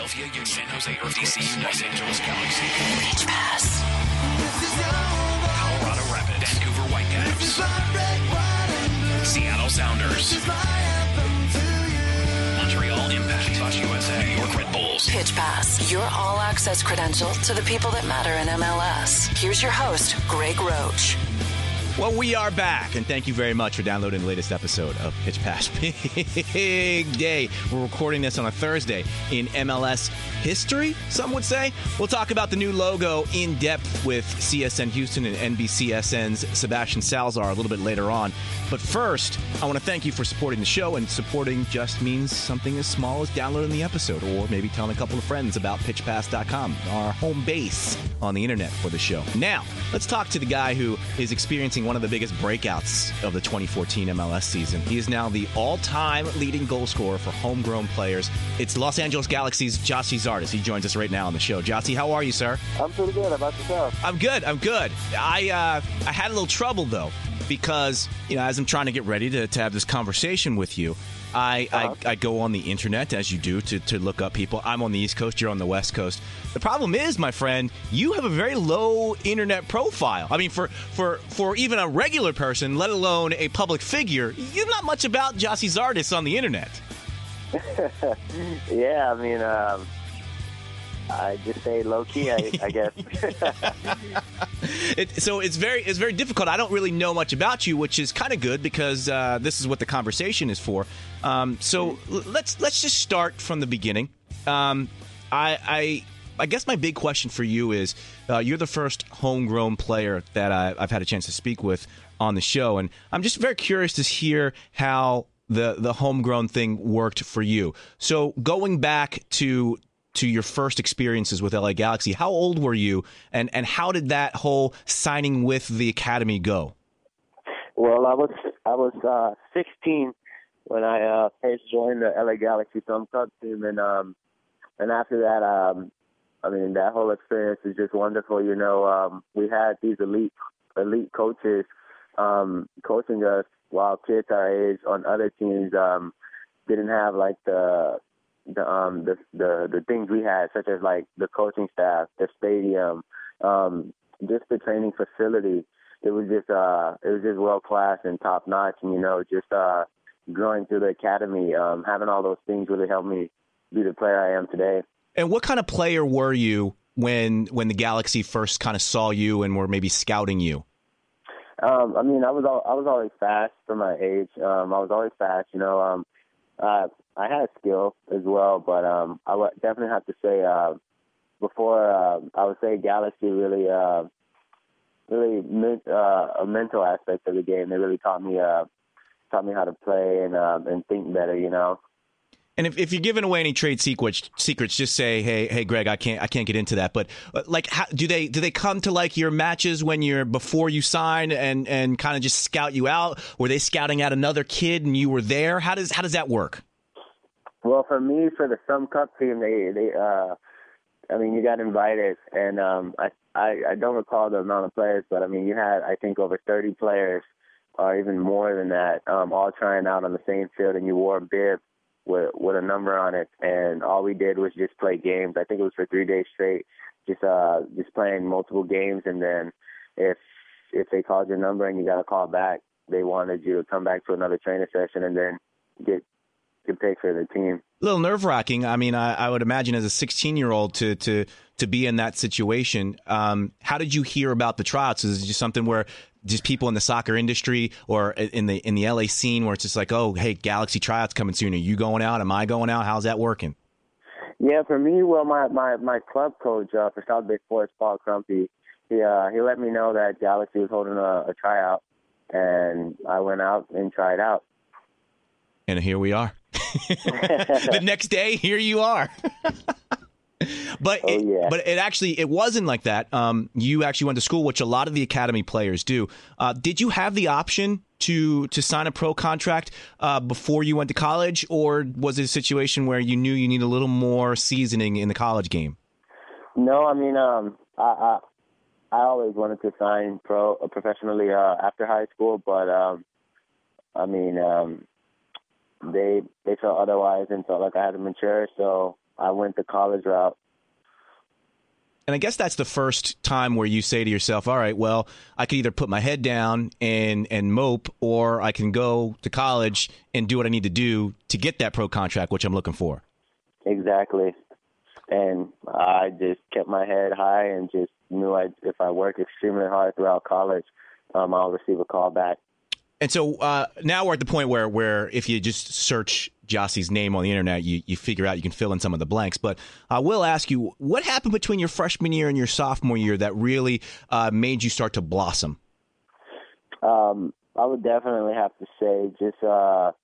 Philadelphia Union, San Jose DC, Los Angeles Galaxy, Pitch Pass, Colorado Rapids, Vancouver Whitecaps, Seattle Sounders, Montreal Impact, Chivas USA, New York Red Bulls. Pitch Pass, your all-access credential to the people that matter in MLS. Here's your host, Greg Roach. Well, we are back, and thank you very much for downloading the latest episode of Pitch Pass. Big day. We're recording this on a Thursday in MLS history, some would say. We'll talk about the new logo in depth with CSN Houston and NBCSN's Sebastian Salazar a little bit later on. But first, I want to thank you for supporting the show, and supporting just means something as small as downloading the episode or maybe telling a couple of friends about pitchpass.com, our home base on the internet for the show. Now, let's talk to the guy who is experiencing one of the biggest breakouts of the 2014 MLS season. He is now the all-time leading goal scorer for homegrown players. It's Los Angeles Galaxy's Gyasi Zardes. He joins us right now on the show. Gyasi, how are you, sir? I'm pretty good. How about yourself? I'm good. I had a little trouble, though, because, you know, as I'm trying to get ready to have this conversation with you, I go on the internet, as you do, to look up people. I'm on the East Coast, you're on the West Coast. The problem is, my friend, you have a very low internet profile. I mean, for even a regular person, let alone a public figure, you're not much about Gyasi Zardes on the internet. Yeah, I mean, I just say low key, I guess. So it's very difficult. I don't really know much about you, which is kind of good because this is what the conversation is for. So let's just start from the beginning. I guess my big question for you is, you're the first homegrown player that I've had a chance to speak with on the show, and I'm just very curious to hear how the homegrown thing worked for you. So going back to your first experiences with LA Galaxy, how old were you, and how did that whole signing with the academy go? Well, I was 16 when I first joined the LA Galaxy Film Club team, and after that, I mean, that whole experience is just wonderful. You know, we had these elite coaches coaching us while kids our age on other teams didn't have like the things we had, such as like the coaching staff, the stadium, just the training facility. It was just world class and top notch. And, you know, just growing through the academy, having all those things really helped me be the player I am today. And what kind of player were you when the Galaxy first kind of saw you and were maybe scouting you? I mean, I was always fast for my age. I was always fast. You know, I had skill as well, but I would definitely have to say before I would say Galaxy really meant a mental aspect of the game. They really taught me how to play and think better. You know. And if you're giving away any trade secrets, just say, hey, Greg, I can't get into that. But like, how, do they come to like your matches when you're before you sign and kind of just scout you out? Were they scouting out another kid and you were there? How does that work? Well, for me, for the Sun Cup team, I mean, you got invited, and I don't recall the amount of players, but I mean, you had, I think, over 30 players, or even more than that, all trying out on the same field, and you wore a bib with a number on it, and all we did was just play games. I think it was for 3 days straight, just playing multiple games, and then if they called your number and you got a call back, they wanted you to come back to another training session and then get picked for the team. A little nerve-wracking. I mean, I would imagine as a 16-year-old to be in that situation. How did you hear about the tryouts? Is it just something where just people in the soccer industry or in the LA scene where it's just like, oh, hey, Galaxy tryouts coming soon. Are you going out? Am I going out? How's that working? Yeah, for me, well, my club coach for South Bay Sports, Paul Crumpy, he let me know that Galaxy was holding a tryout, and I went out and tried out. And here we are. The next day, here you are. But it wasn't like that. You actually went to school, which a lot of the academy players do. Did you have the option to sign a pro contract before you went to college, or was it a situation where you knew you need a little more seasoning in the college game? No, I mean, I always wanted to sign professionally after high school, but I mean, they felt otherwise and felt like I had to mature. So I went the college route. And I guess that's the first time where you say to yourself, all right, well, I could either put my head down and mope, or I can go to college and do what I need to do to get that pro contract, which I'm looking for. Exactly. And I just kept my head high and just knew if I worked extremely hard throughout college, I'll receive a call back. And so now we're at the point where if you just search Jossie's name on the internet, you figure out you can fill in some of the blanks. But I will ask you, what happened between your freshman year and your sophomore year that really made you start to blossom? I would definitely have to say just the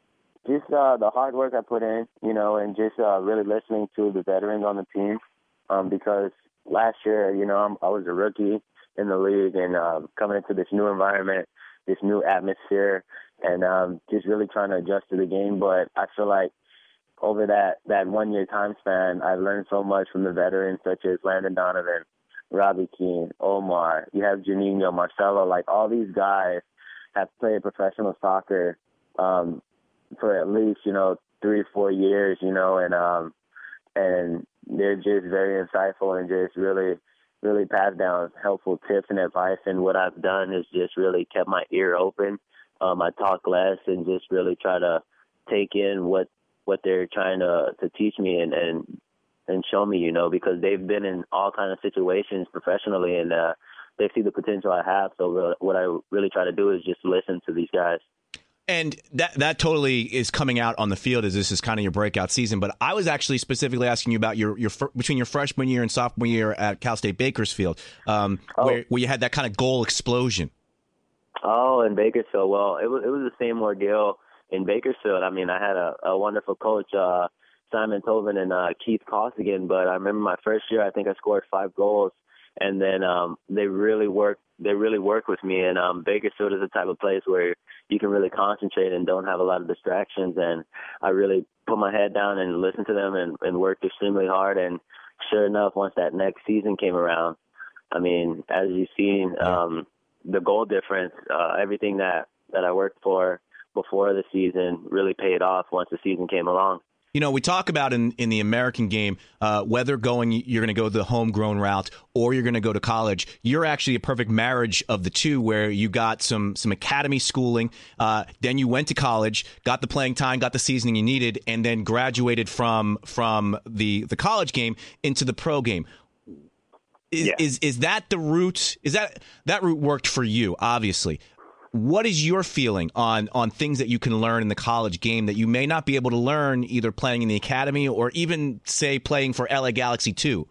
hard work I put in, and just really listening to the veterans on the team. Because last year, I was a rookie in the league, and coming into this new environment, this new atmosphere, and just really trying to adjust to the game. But I feel like over that 1 year time span, I learned so much from the veterans such as Landon Donovan, Robbie Keane, Omar. You have Juninho, Marcelo. Like, all these guys have played professional soccer for at least 3 or 4 years, and they're just very insightful and just really pass down helpful tips and advice. And what I've done is just really kept my ear open. I talk less and just really try to take in what they're trying to teach me and show me, because they've been in all kinds of situations professionally, and they see the potential I have. So what I really try to do is just listen to these guys. And that totally is coming out on the field as this is kind of your breakout season. But I was actually specifically asking you about your between your freshman year and sophomore year at Cal State Bakersfield, where you had that kind of goal explosion. Oh, in Bakersfield. Well, it was the same ordeal in Bakersfield. I mean, I had a wonderful coach, Simon Tobin and Keith Costigan. But I remember my first year, I think I scored 5 goals, and then they really worked with me. And Bakersfield is the type of place where you can really concentrate and don't have a lot of distractions. And I really put my head down and listened to them and worked extremely hard. And sure enough, once that next season came around, I mean, as you've seen, the goal difference, everything that I worked for before the season really paid off once the season came along. We talk about in the American game, whether you're going to go the homegrown route or you're going to go to college. You're actually a perfect marriage of the two, where you got some academy schooling, then you went to college, got the playing time, got the seasoning you needed, and then graduated from the college game into the pro game. Is that the route? Is that route worked for you? Obviously. What is your feeling on things that you can learn in the college game that you may not be able to learn either playing in the academy or even, say, playing for LA Galaxy 2?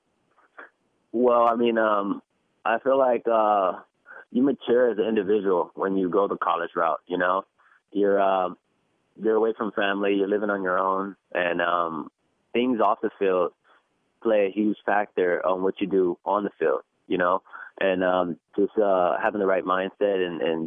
Well, I mean, I feel like you mature as an individual when you go the college route. You're away from family, you're living on your own, and things off the field play a huge factor on what you do on the field. And just having the right mindset and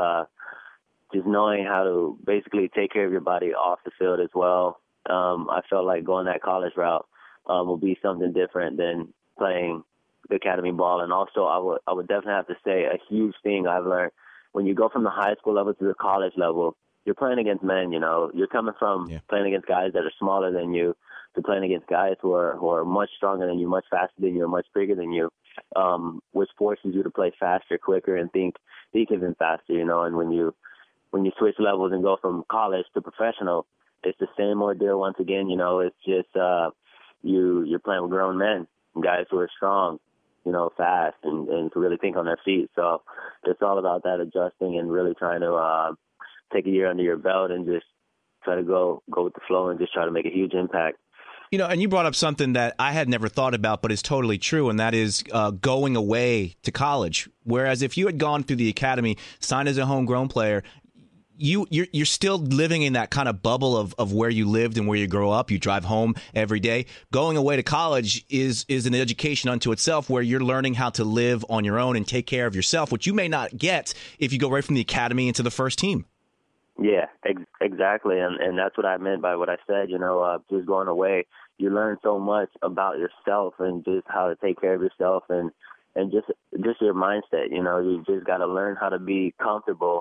just knowing how to basically take care of your body off the field as well. I felt like going that college route will be something different than playing the academy ball. And also, I would definitely have to say a huge thing I've learned: when you go from the high school level to the college level, you're playing against men. You're coming from playing against guys that are smaller than you to playing against guys who are much stronger than you, much faster than you, much bigger than you. Which forces you to play faster, quicker, and think even faster, And when you switch levels and go from college to professional, it's the same ordeal once again. It's just you're playing with grown men, guys who are strong, fast, and to really think on their feet. So it's all about that adjusting and really trying to take a year under your belt and just try to go with the flow and just try to make a huge impact. And you brought up something that I had never thought about, but is totally true, and that is going away to college. Whereas if you had gone through the academy, signed as a homegrown player, you're still living in that kind of bubble of where you lived and where you grow up. You drive home every day. Going away to college is an education unto itself, where you're learning how to live on your own and take care of yourself, which you may not get if you go right from the academy into the first team. Yeah, exactly, and that's what I meant by what I said. Just going away, you learn so much about yourself and just how to take care of yourself and just your mindset. You just got to learn how to be comfortable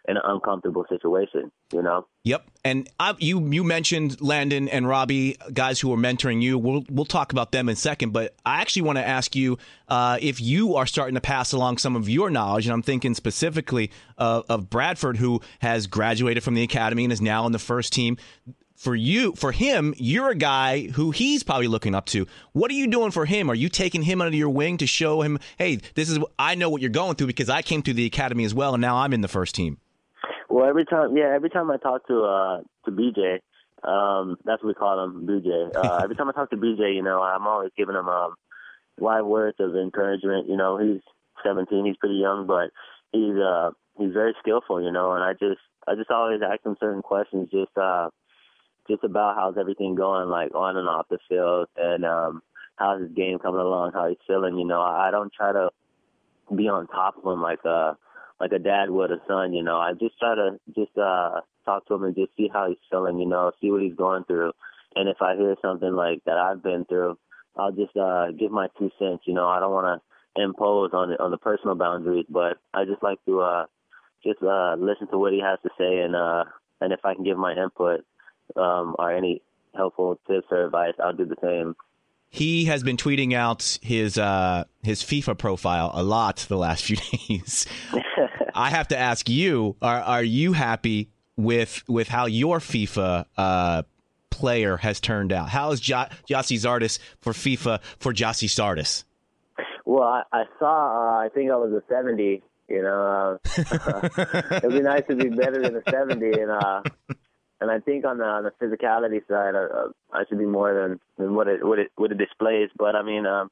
in an uncomfortable situation, you know? Yep. And you mentioned Landon and Robbie, guys who are mentoring you. We'll talk about them in a second, but I actually want to ask you if you are starting to pass along some of your knowledge, and I'm thinking specifically of Bradford, who has graduated from the academy and is now on the first team. For him, you're a guy who he's probably looking up to. What are you doing for him? Are you taking him under your wing to show him, hey, I know what you're going through because I came through the academy as well, and now I'm in the first team? Well, every time I talk to BJ, that's what we call him, BJ. Every time I talk to BJ, you know, I'm always giving him wide words of encouragement. You know, he's 17, he's pretty young, but he's very skillful, you know. And I just always ask him certain questions, just about how's everything going, like on and off the field, and how's his game coming along, how he's feeling. You know, I don't try to be on top of him like a dad would a son. You know, I just try to talk to him and just see how he's feeling. You know, see what he's going through, and if I hear something like that I've been through, I'll just give my 2 cents. You know, I don't want to impose on the personal boundaries, but I just like to listen to what he has to say, and if I can give my input. Or any helpful tips or advice, I'll do the same. He has been tweeting out his FIFA profile a lot the last few days. I have to ask you: Are you happy with how your FIFA player has turned out? How is Gyasi Zardes for FIFA for Gyasi Zardes? Well, I saw. I think I was a 70. You know, it'd be nice to be better than a 70, and I think on the physicality side, I should be more than what it displays. But I mean, I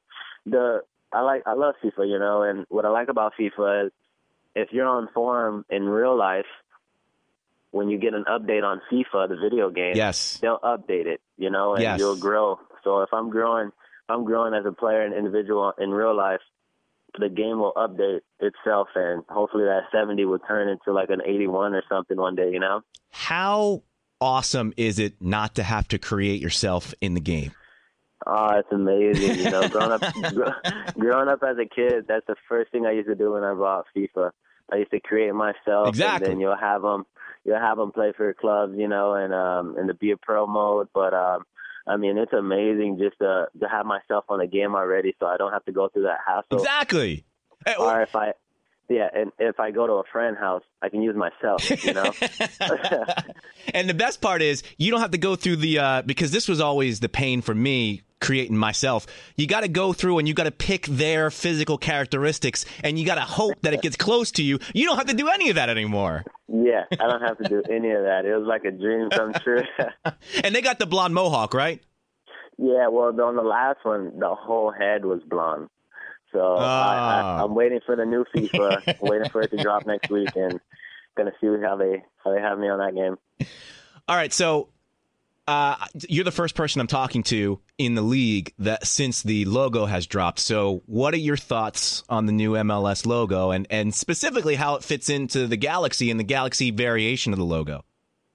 love FIFA, you know, and what I like about FIFA is if you're on form in real life, when you get an update on FIFA, the video game, yes, they'll update it, you know, and you'll grow. So if I'm growing as a player and individual in real life, the game will update itself, and hopefully that 70 will turn into like an 81 or something one day, you know? How awesome is it not to have to create yourself in the game? Oh, it's amazing. You know, growing up as a kid, that's the first thing I used to do when I bought FIFA. I used to create myself, exactly. And then you'll have them play for your clubs, you know, and to be a pro mode. But I mean, it's amazing just to have myself on the game already, so I don't have to go through that hassle. Exactly. Or if I go to a friend's house, I can use myself, you know? And the best part is you don't have to go through because this was always the pain for me creating myself. You got to go through and you got to pick their physical characteristics and you got to hope that it gets close to you. You don't have to do any of that anymore. Yeah, I don't have to do any of that. It was like a dream come true. And they got the blonde mohawk, right? Yeah, well, on the last one, the whole head was blonde. So I'm waiting for the new FIFA, waiting for it to drop next week, and going to see how they have me on that game. All right, so you're the first person I'm talking to in the league that since the logo has dropped. So what are your thoughts on the new MLS logo and specifically how it fits into the Galaxy and the Galaxy variation of the logo?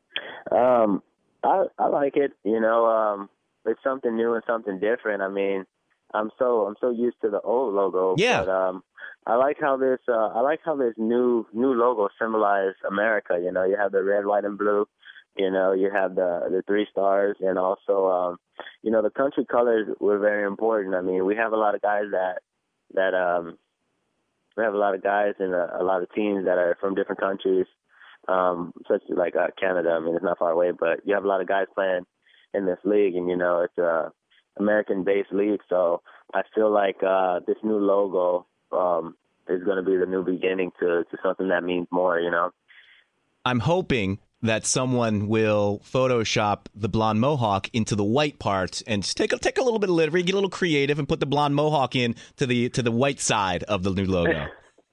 I like it. You know, it's something new and something different. I mean, I'm so used to the old logo. Yeah. But I like how this new logo symbolizes America. You know, you have the red, white, and blue. You know, you have the 3 stars, and also you know, the country colors were very important. I mean, we have a lot of guys we have a lot of guys and a lot of teams that are from different countries, such as like Canada. I mean, it's not far away, but you have a lot of guys playing in this league, and you know, it's a American-based league, so I feel like this new logo is going to be the new beginning to something that means more, you know? I'm hoping that someone will Photoshop the blonde mohawk into the white part and just take a little bit of livery, get a little creative, and put the blonde mohawk in to the white side of the new logo.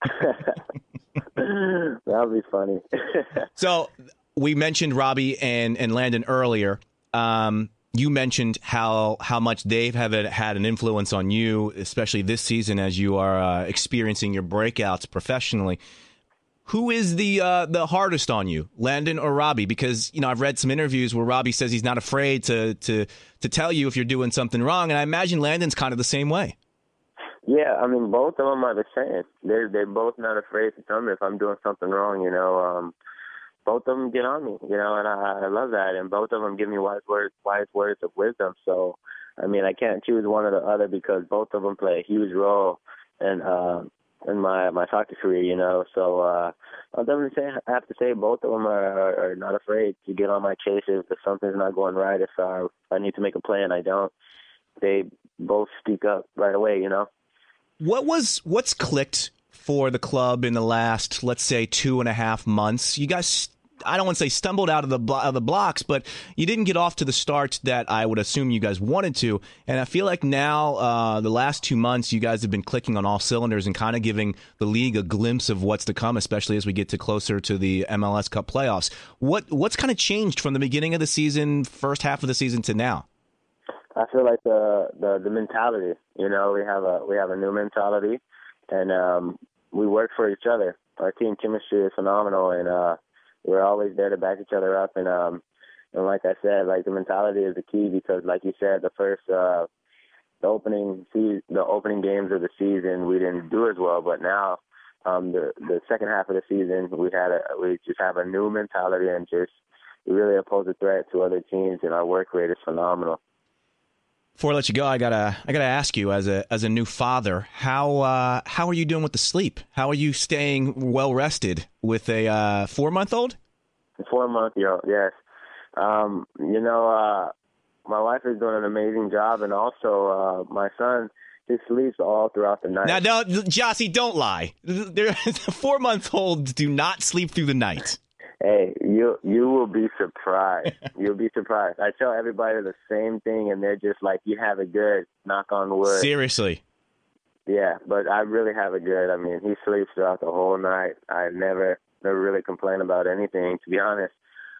That'll be funny. So we mentioned Robbie and Landon earlier. You mentioned how much they've had an influence on you, especially this season as you are experiencing your breakouts professionally. Who is the hardest on you, Landon or Robbie? Because, you know, I've read some interviews where Robbie says he's not afraid to tell you if you're doing something wrong, and I imagine Landon's kind of the same way. Yeah, I mean, both of them are the same. They're both not afraid to tell me if I'm doing something wrong, you know. both of them get on me, and I love that. And both of them give me wise words of wisdom. So, I mean, I can't choose one or the other because both of them play a huge role in my soccer career, So I'll definitely have to say both of them are not afraid to get on my case if something's not going right. If I need to make a play and I don't, they both speak up right away, What's clicked for the club in the last, let's say, 2.5 months? You guys, I don't want to say stumbled out of the blocks, but you didn't get off to the start that I would assume you guys wanted to. And I feel like now, the last 2 months, you guys have been clicking on all cylinders and kind of giving the league a glimpse of what's to come, especially as we get closer to the MLS Cup playoffs. What's kind of changed from the beginning of the season, first half of the season to now? I feel like the mentality. We have a new mentality, and we work for each other. Our team chemistry is phenomenal, and we're always there to back each other up. And like I said, like the mentality is the key because, like you said, the opening games of the season we didn't do as well, but now the second half of the season we just have a new mentality and we really pose a threat to other teams, and our work rate is phenomenal. Before I let you go, I gotta ask you, as a new father, how are you doing with the sleep? How are you staying well rested with a 4-month-old? A 4-month-old, yes. My wife is doing an amazing job, and also my son, he sleeps all throughout the night. Now, Jossie, don't lie. 4-month-olds do not sleep through the night. Hey, you will be surprised. You'll be surprised. I tell everybody the same thing, and they're just like, you have it good, knock on wood. Seriously? Yeah, but I really have it good. I mean, he sleeps throughout the whole night. I never really complain about anything, to be honest.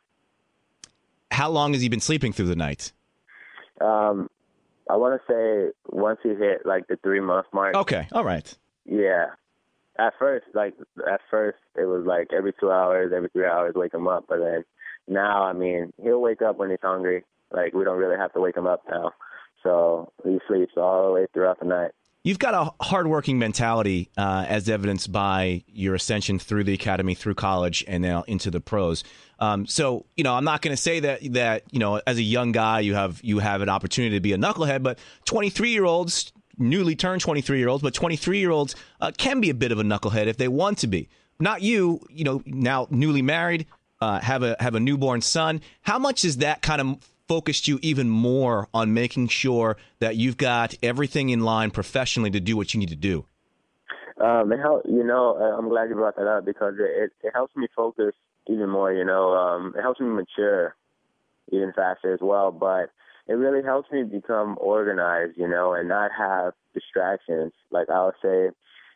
How long has he been sleeping through the night? I want to say once he hit, like, the 3-month mark. Okay, all right. Yeah. At first, it was like every 2 hours, every 3 hours, wake him up. But then now, I mean, he'll wake up when he's hungry. Like, we don't really have to wake him up now. So he sleeps all the way throughout the night. You've got a hardworking mentality, as evidenced by your ascension through the academy, through college, and now into the pros. So, I'm not going to say that as a young guy, you have an opportunity to be a knucklehead, but 23-year-olds, newly turned 23-year-olds, but 23-year-olds can be a bit of a knucklehead if they want to be. Not you, now newly married, have a newborn son. How much has that kind of focused you even more on making sure that you've got everything in line professionally to do what you need to do? I'm glad you brought that up because it helps me focus even more. It helps me mature even faster as well, but it really helps me become organized, and not have distractions. Like I'll say,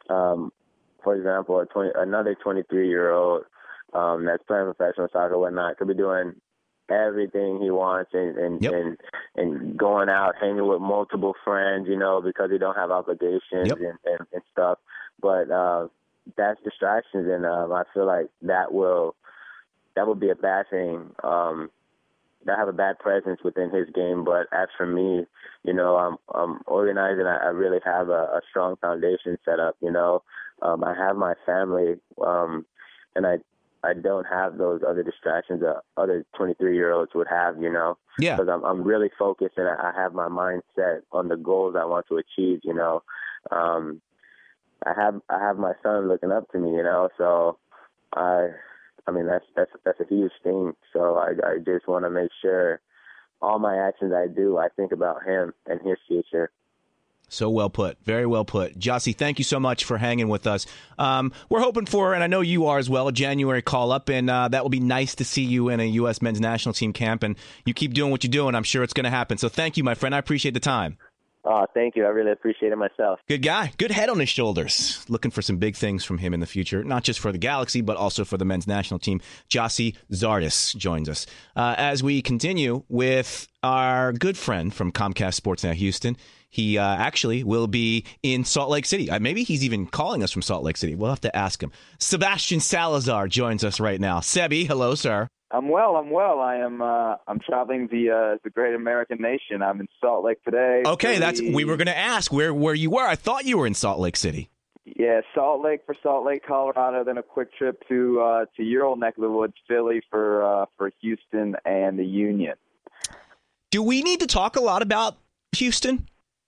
for example, another 23-year-old that's playing professional soccer or whatnot could be doing everything he wants and going out, hanging with multiple friends, because he don't have obligations and stuff. But that's distractions, and I feel like that will be a bad thing. I have a bad presence within his game, but as for me, I'm organized and I really have a strong foundation set up. I have my family, and I don't have those other distractions that other 23-year-olds would have. Yeah. Because I'm really focused and I have my mind set on the goals I want to achieve. I have my son looking up to me. So I mean, that's a huge thing. So I just want to make sure all my actions I do, I think about him and his future. So well put. Very well put. Jossie, thank you so much for hanging with us. We're hoping for, and I know you are as well, a January call-up, and that will be nice to see you in a U.S. men's national team camp, and you keep doing what you're doing. I'm sure it's going to happen. So thank you, my friend. I appreciate the time. Oh, thank you. I really appreciate it myself. Good guy. Good head on his shoulders. Looking for some big things from him in the future, not just for the Galaxy, but also for the men's national team. Gyasi Zardes joins us. As we continue with our good friend from Comcast Sportsnet Houston, he actually will be in Salt Lake City. Maybe he's even calling us from Salt Lake City. We'll have to ask him. Sebastian Salazar joins us right now. Sebi, hello, sir. I'm well. I'm traveling the great American nation. I'm in Salt Lake today. Okay, we were going to ask where you were. I thought you were in Salt Lake City. Yeah, Salt Lake for Salt Lake, Colorado, then a quick trip to your old neck of the woods, Philly for Houston and the Union. Do we need to talk a lot about Houston?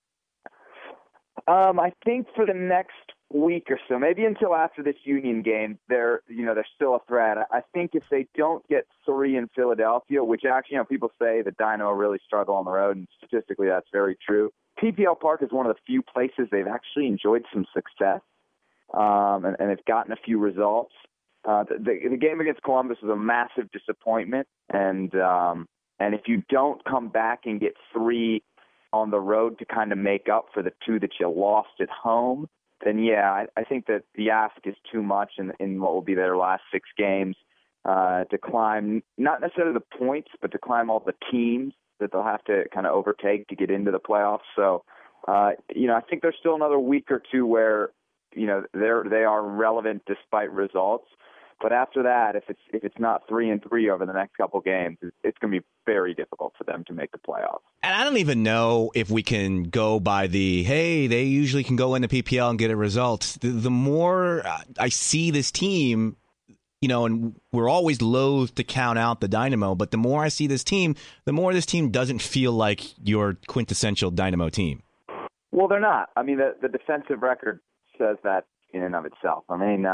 I think for the next week or so, maybe until after this Union game, they're still a threat. I think if they don't get 3 in Philadelphia, which actually, people say the Dynamo really struggle on the road, and statistically that's very true. PPL Park is one of the few places they've actually enjoyed some success, and they've gotten a few results. The game against Columbus was a massive disappointment, and if you don't come back and get 3 on the road to kind of make up for the 2 that you lost at home, then yeah, I think that the ask is too much in what will be their last 6 games to climb, not necessarily the points, but to climb all the teams that they'll have to kind of overtake to get into the playoffs. So, I think there's still another week or 2 where, they are relevant despite results. But after that, if it's not 3-3 over the next couple games, it's going to be very difficult for them to make the playoffs. And I don't even know if we can go by hey, they usually can go into PPL and get a result. The more I see this team, and we're always loath to count out the Dynamo, but the more I see this team, the more this team doesn't feel like your quintessential Dynamo team. Well, they're not. I mean, the defensive record says that in and of itself. I mean,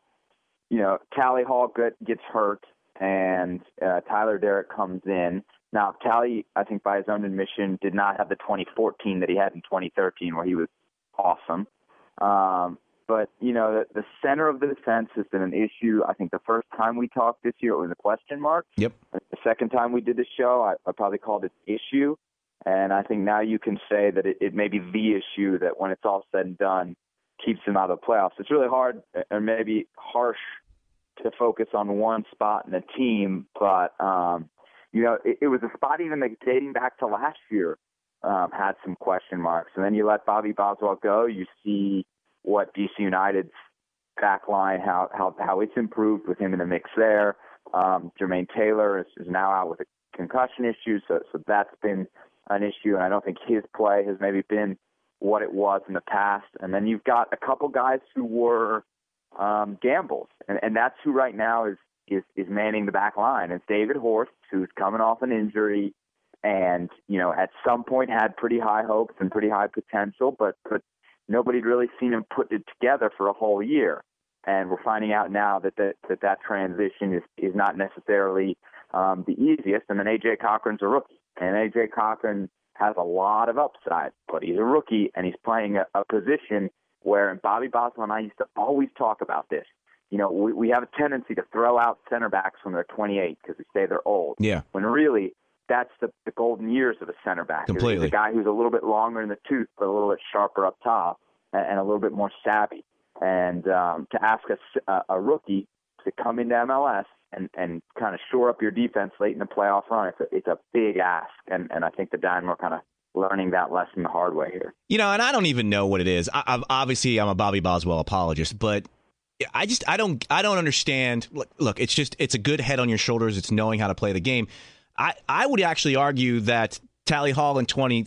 Tally Hall gets hurt, and Tyler Derrick comes in. Now, Tally, I think by his own admission, did not have the 2014 that he had in 2013, where he was awesome. But, the center of the defense has been an issue. I think the first time we talked this year, it was a question mark. Yep. The second time we did the show, I probably called it issue. And I think now you can say that it may be the issue that when it's all said and done, keeps him out of the playoffs. It's really hard, or maybe harsh, to focus on one spot in the team, but it was a spot even dating back to last year had some question marks. And then you let Bobby Boswell go, you see what DC United's back line, how it's improved with him in the mix there. Jermaine Taylor is now out with a concussion issue, so that's been an issue, and I don't think his play has maybe been what it was in the past. And then you've got a couple guys who were gambles, and that's who right now is manning the back line. It's David Horst, who's coming off an injury, and at some point had pretty high hopes and pretty high potential, but nobody'd really seen him put it together for a whole year. And we're finding out now that transition is not necessarily the easiest. And then A.J. Cochran's a rookie, and A.J. Cochran has a lot of upside, but he's a rookie, and he's playing a position where, and Bobby Boswell and I used to always talk about this, we have a tendency to throw out center backs when they're 28 because we say they're old. Yeah. When really, that's the golden years of a center back. Completely. He's a guy who's a little bit longer in the tooth, but a little bit sharper up top and a little bit more savvy. And to ask a rookie to come into MLS and kind of shore up your defense late in the playoff run, it's a big ask. And I think the Dynamo are kind of learning that lesson the hard way here. And I don't even know what it is. Obviously, I'm a Bobby Boswell apologist, but I don't understand. Look, it's a good head on your shoulders. It's knowing how to play the game. I would actually argue that Tally Hall in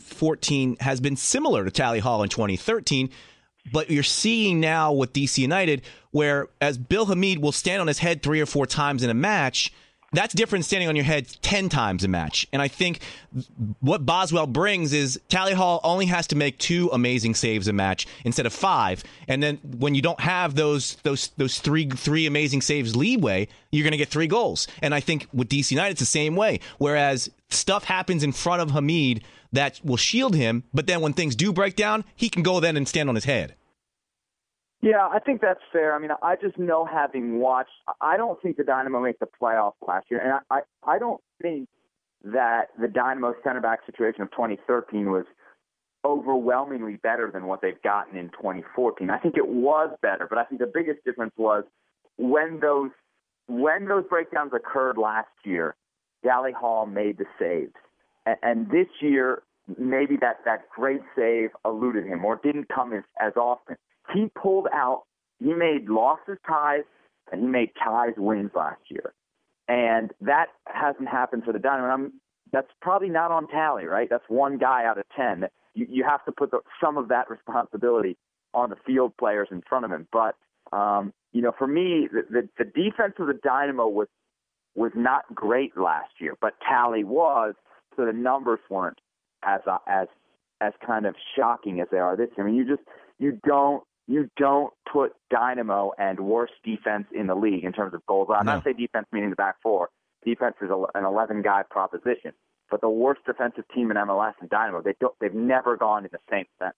2014 has been similar to Tally Hall in 2013. But you're seeing now with DC United, where as Bill Hamid will stand on his head 3 or 4 times in a match, that's different than standing on your head 10 times a match. And I think what Boswell brings is Tally Hall only has to make 2 amazing saves a match instead of 5. And then when you don't have those three amazing saves leeway, you're going to get 3 goals. And I think with DC United, it's the same way. Whereas stuff happens in front of Hamid that will shield him, but then when things do break down, he can go then and stand on his head. Yeah, I think that's fair. I mean, I just know, having watched, I don't think the Dynamo made the playoffs last year, and I don't think that the Dynamo center back situation of 2013 was overwhelmingly better than what they've gotten in 2014. I think it was better, but I think the biggest difference was when those breakdowns occurred last year, Tally Hall made the saves. And this year, maybe that great save eluded him or didn't come as often. He pulled out, he made losses ties, and he made ties wins last year. And that hasn't happened for the Dynamo. That's probably not on Tally, right? That's one guy out of 10. You have to put some of that responsibility on the field players in front of him. But for me, the defense of the Dynamo was not great last year, but Tally was, so the numbers weren't as kind of shocking as they are this year. I mean, you don't put Dynamo and worst defense in the league in terms of goals. I'm not saying defense meaning the back four. Defense is an 11-guy proposition. But the worst defensive team in MLS and Dynamo, they've never gone in the same sense.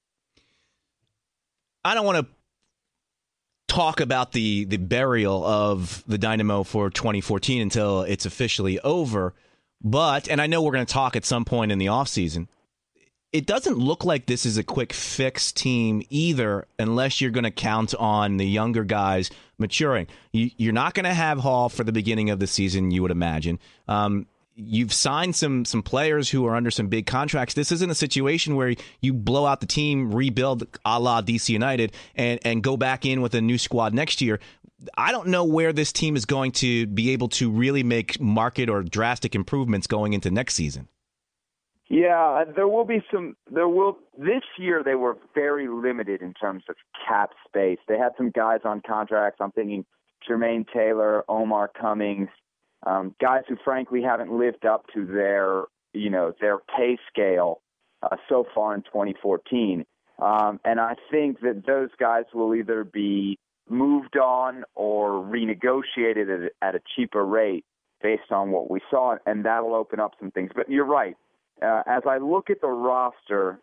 I don't want to talk about the burial of the Dynamo for 2014 until it's officially over. And I know we're going to talk at some point in the offseason. It doesn't look like this is a quick fix team either, unless you're going to count on the younger guys maturing. You're not going to have Hall for the beginning of the season, you would imagine. You've signed some players who are under some big contracts. This isn't a situation where you blow out the team, rebuild a la DC United, and go back in with a new squad next year. I don't know where this team is going to be able to really make market or drastic improvements going into next season. Yeah, there will be some. This year they were very limited in terms of cap space. They had some guys on contracts. I'm thinking Jermaine Taylor, Omar Cummings, guys who frankly haven't lived up to their pay scale so far in 2014. And I think that those guys will either be moved on or renegotiated at a cheaper rate based on what we saw, and that'll open up some things. But you're right. As I look at the roster,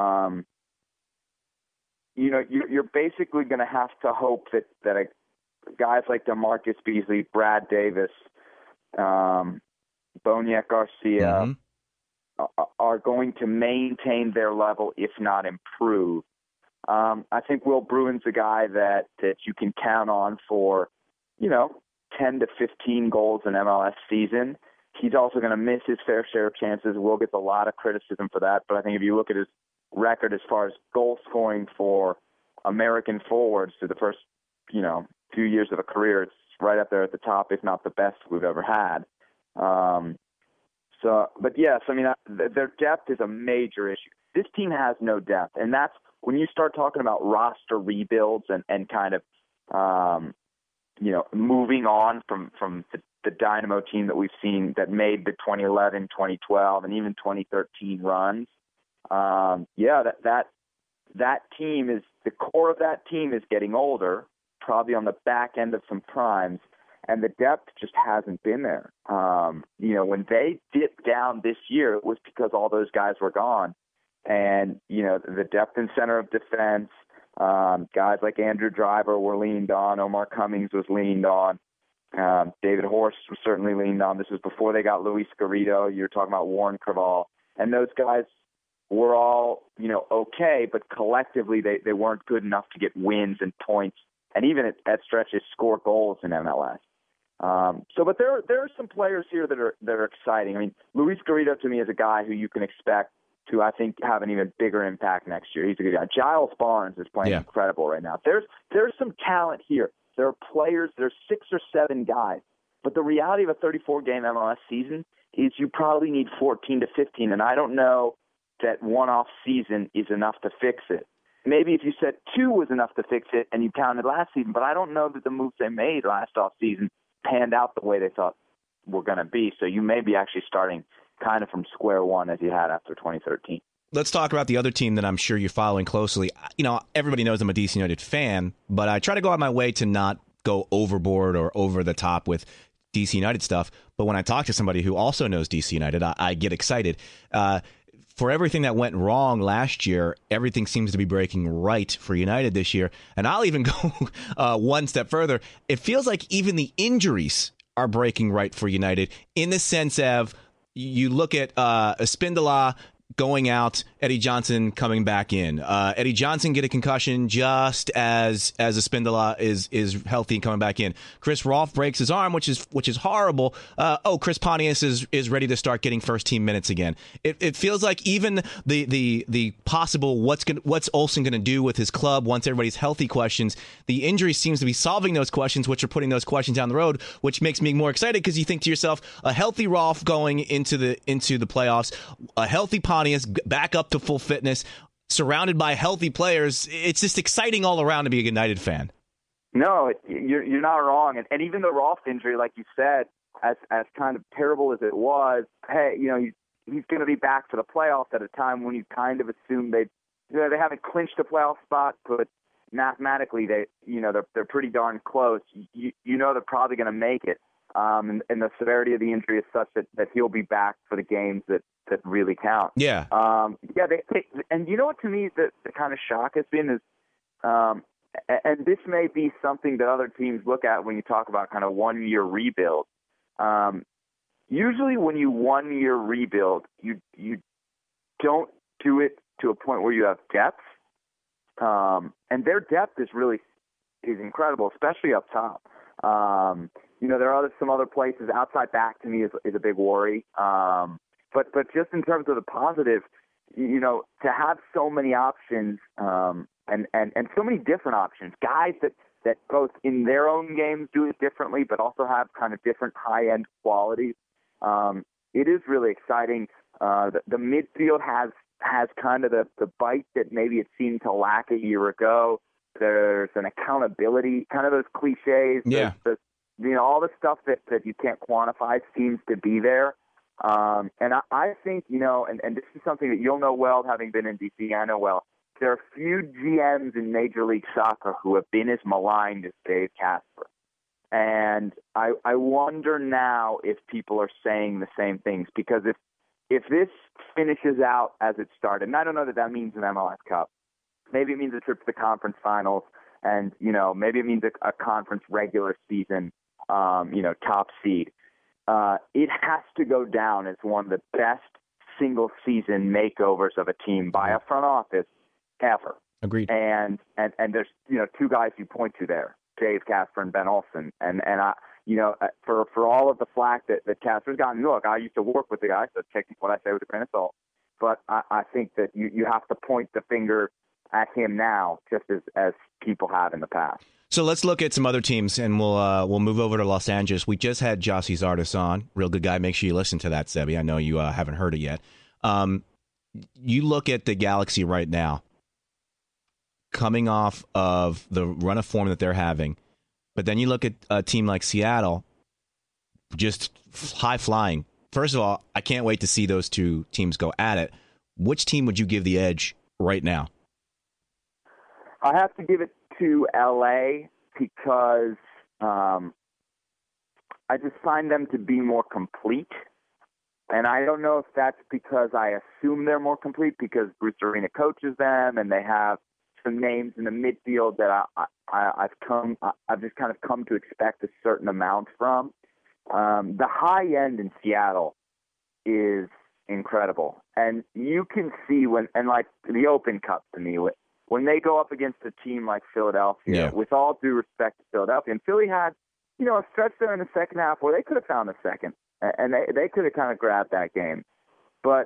you're basically going to have to hope that guys like DeMarcus Beasley, Brad Davis, Boniek Garcia are going to maintain their level, if not improve. I think Will Bruin's a guy that you can count on for, 10 to 15 goals in MLS season. He's also going to miss his fair share of chances. Will gets a lot of criticism for that. But I think if you look at his record as far as goal scoring for American forwards through the first, few years of a career, it's right up there at the top, if not the best we've ever had. But yes, I mean, their depth is a major issue. This team has no depth. And that's when you start talking about roster rebuilds and kind of, moving on from the Dynamo team that we've seen that made the 2011, 2012, and even 2013 runs. That team is the core of that team is getting older, probably on the back end of some primes, and the depth just hasn't been there. When they dipped down this year, it was because all those guys were gone, and the depth in center of defense, guys like Andrew Driver were leaned on, Omar Cummings was leaned on. David Horst was certainly leaned on. This was before they got Luis Garrido. You're talking about Warren Creavalle. And those guys were all, okay, but collectively they weren't good enough to get wins and points, and even at stretches score goals in MLS. But there are some players here that are exciting. I mean, Luis Garrido to me is a guy who you can expect to, I think, have an even bigger impact next year. He's a good guy. Giles Barnes is playing incredible right now. There's some talent here. There are players, there's 6 or 7 guys. But the reality of a 34-game MLS season is you probably need 14 to 15, and I don't know that one-off season is enough to fix it. Maybe if you said 2 was enough to fix it and you counted last season, but I don't know that the moves they made last off-season panned out the way they thought were going to be. So you may be actually starting kind of from square one as you had after 2013. Let's talk about the other team that I'm sure you're following closely. Everybody knows I'm a DC United fan, but I try to go out of my way to not go overboard or over the top with DC United stuff. But when I talk to somebody who also knows DC United, I get excited. For everything that went wrong last year, everything seems to be breaking right for United this year. And I'll even go one step further. It feels like even the injuries are breaking right for United, in the sense of you look at Espindola going out, Eddie Johnson coming back in. Eddie Johnson get a concussion just as Espindola is healthy and coming back in. Chris Rolfe breaks his arm, which is horrible. Chris Pontius is ready to start getting first team minutes again. It feels like even the possible what's Olsen going to do with his club once everybody's healthy questions, the injury seems to be solving those questions, which are putting those questions down the road, which makes me more excited because you think to yourself, a healthy Rolfe going into the playoffs, a healthy Pontius back up to full fitness. surrounded by healthy players. It's just exciting all around to be a United fan. No, you're not wrong. And even the Rolf injury, like you said, as kind of terrible as it was, hey, he's going to be back for the playoffs at a time when you kind of assume they haven't clinched a playoff spot, but mathematically they're pretty darn close. They're probably going to make it. And the severity of the injury is such that he'll be back for the games that really count. Yeah. And you know what, to me, the kind of shock has been is, and this may be something that other teams look at when you talk about kind of 1 year rebuild. Usually when you 1 year rebuild, you don't do it to a point where you have depth. And their depth is incredible, especially up top. There are some other places. Outside back to me is a big worry. But just in terms of the positive, to have so many options, and so many different options, guys that both in their own games do it differently, but also have kind of different high-end qualities. It is really exciting. The midfield has kind of the bite that maybe it seemed to lack a year ago. There's an accountability, kind of those cliches. Yeah. All the stuff that you can't quantify seems to be there. And I think, and this is something that you'll know well, having been in DC, I know well, there are few GMs in Major League Soccer who have been as maligned as Dave Kasper. And I wonder now if people are saying the same things, because if this finishes out as it started, and I don't know that means an MLS Cup, maybe it means a trip to the conference finals, and, maybe it means a conference regular season, top seed. It has to go down as one of the best single-season makeovers of a team by a front office ever. Agreed. And there's two guys you point to there, Dave Kasper and Ben Olsen, and I for all of the flack that Kasper's gotten. Look, I used to work with the guy, so take what I say with a grain of salt. But I think that you have to point the finger at him now, just as people have in the past. So let's look at some other teams, and we'll move over to Los Angeles. We just had Gyasi Zardes on. Real good guy. Make sure you listen to that, Sebi. I know you haven't heard it yet. You look at the Galaxy right now, coming off of the run of form that they're having, but then you look at a team like Seattle, just high flying. First of all, I can't wait to see those two teams go at it. Which team would you give the edge right now? I have to give it to LA because I just find them to be more complete. And I don't know if that's because I assume they're more complete because Bruce Arena coaches them and they have some names in the midfield that I've just kind of come to expect a certain amount from. The high end in Seattle is incredible. And you can see like the Open Cup to me, when they go up against a team like Philadelphia, with all due respect to Philadelphia, and Philly had, a stretch there in the second half where they could have found a second, and they could have kind of grabbed that game. But,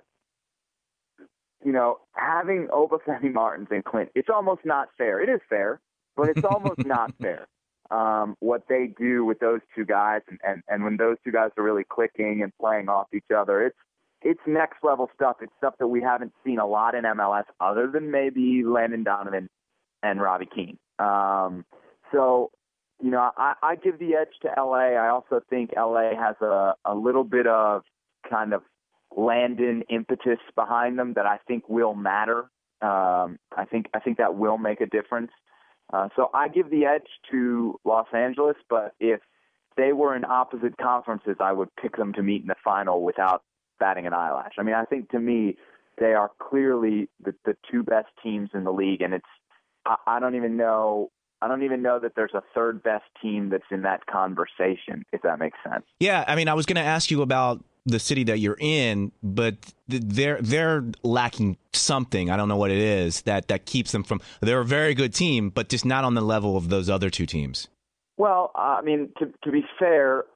having Obafemi Martins and Clint, it's almost not fair. It is fair, but it's almost not fair what they do with those two guys, and when those two guys are really clicking and playing off each other, it's next level stuff. It's stuff that we haven't seen a lot in MLS other than maybe Landon Donovan and Robbie Keane. So, I give the edge to LA. I also think LA has a little bit of kind of Landon impetus behind them that I think will matter. I think that will make a difference. So I give the edge to Los Angeles, but if they were in opposite conferences, I would pick them to meet in the final without batting an eyelash. I mean, I think to me, they are clearly the two best teams in the league, and I don't even know that there's a third best team that's in that conversation, if that makes sense. Yeah, I mean, I was going to ask you about the city that you're in, but they're lacking something. I don't know what it is that keeps them from. They're a very good team, but just not on the level of those other two teams. Well, I mean, to be fair,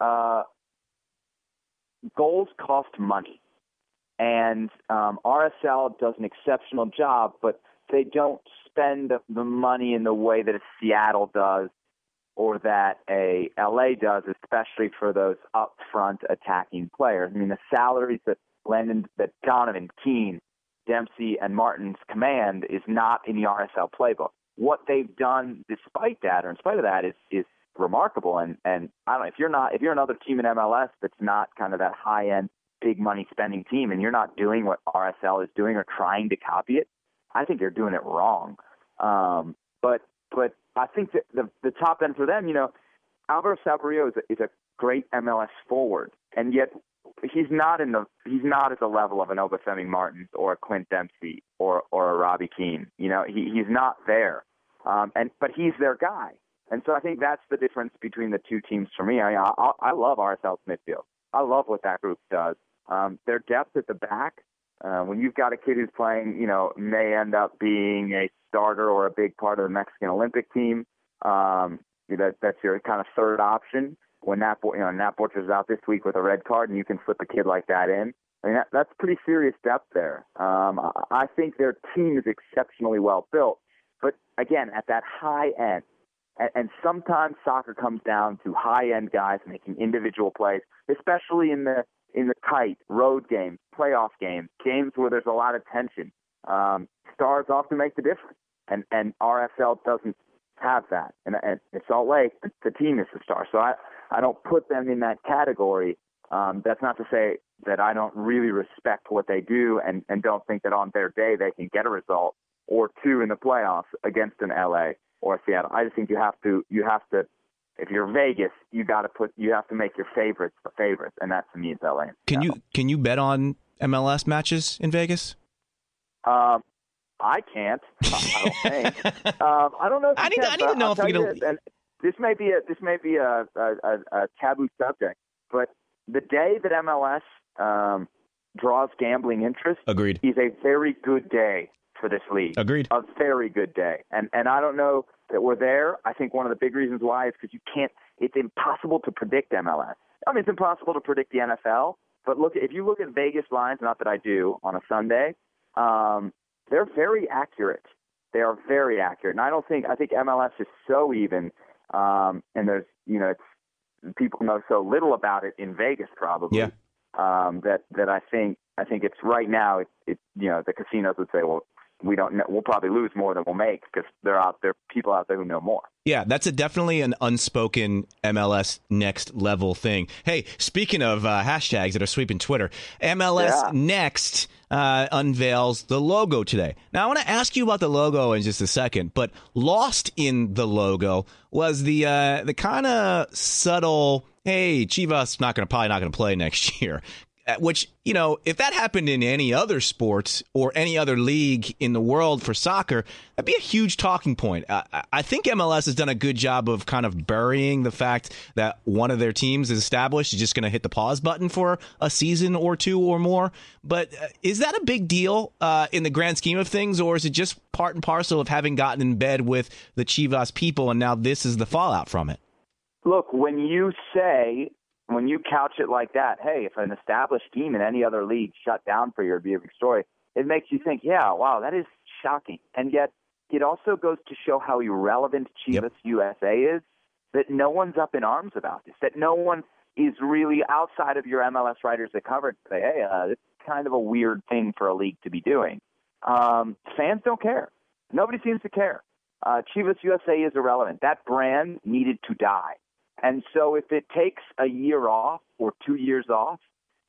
goals cost money, and RSL does an exceptional job, but they don't spend the money in the way that a Seattle does or that a LA does, especially for those upfront attacking players. I mean, the salaries that Donovan, Keane, Dempsey and Martin's command is not in the RSL playbook. What they've done despite that, or in spite of that, is remarkable. And I don't know, if you're another team in MLS that's not kind of that high end, big money spending team, and you're not doing what RSL is doing or trying to copy it, I think you're doing it wrong. But I think that the top end for them, Alvaro Saborio is a great MLS forward, and yet he's not at the level of an Obafemi Martins or a Clint Dempsey or a Robbie Keane. He's not there. But he's their guy. And so I think that's the difference between the two teams for me. I love RSL's midfield. I love what that group does. Their depth at the back, when you've got a kid who's playing, may end up being a starter or a big part of the Mexican Olympic team, that's your kind of third option. When Nat Borchers is out this week with a red card and you can slip a kid like that in, I mean, that's pretty serious depth there. I think their team is exceptionally well built. But, again, at that high end, and sometimes soccer comes down to high-end guys making individual plays, especially in the tight road games, playoff games where there's a lot of tension. Stars often make the difference, and RSL doesn't have that. And at Salt Lake, the team is the star. So I don't put them in that category. That's not to say that I don't really respect what they do and don't think that on their day they can get a result or two in the playoffs against an LA or Seattle. I just think you have to, if you're Vegas, you have to make your favorites the favorites, and that to me is LA. Can you bet on MLS matches in Vegas? I can't. I don't think. I don't know. If I need to know if we're going to. And this may be a taboo subject, but the day that MLS draws gambling interest, agreed, is a very good day for this league. Agreed. A very good day. And I don't know that we're there. I think one of the big reasons why is because it's impossible to predict MLS. I mean, it's impossible to predict the NFL, but if you look at Vegas lines, not that I do, on a Sunday, they're very accurate. They are very accurate. And I think MLS is so even, and there's, people know so little about it in Vegas probably. Yeah. That I think it's right now, the casinos would say, well, we don't know. We'll probably lose more than we'll make because there are people out there who know more. Yeah, that's definitely an unspoken MLS next level thing. Hey, speaking of hashtags that are sweeping Twitter, MLS Next unveils the logo today. Now, I want to ask you about the logo in just a second, but lost in the logo was the kind of subtle, hey, Chivas probably not going to play next year. Which, if that happened in any other sport or any other league in the world for soccer, that'd be a huge talking point. I think MLS has done a good job of kind of burying the fact that one of their teams is established, is just going to hit the pause button for a season or two or more. But is that a big deal in the grand scheme of things, or is it just part and parcel of having gotten in bed with the Chivas people and now this is the fallout from it? Look, when you couch it like that, hey, if an established team in any other league shut down for you, it'd be a big story. It makes you think, yeah, wow, that is shocking. And yet it also goes to show how irrelevant Chivas USA is, that no one's up in arms about this, that no one is really outside of your MLS writers that cover it say, hey, this is kind of a weird thing for a league to be doing. Fans don't care. Nobody seems to care. Chivas USA is irrelevant. That brand needed to die. And so if it takes a year off or 2 years off,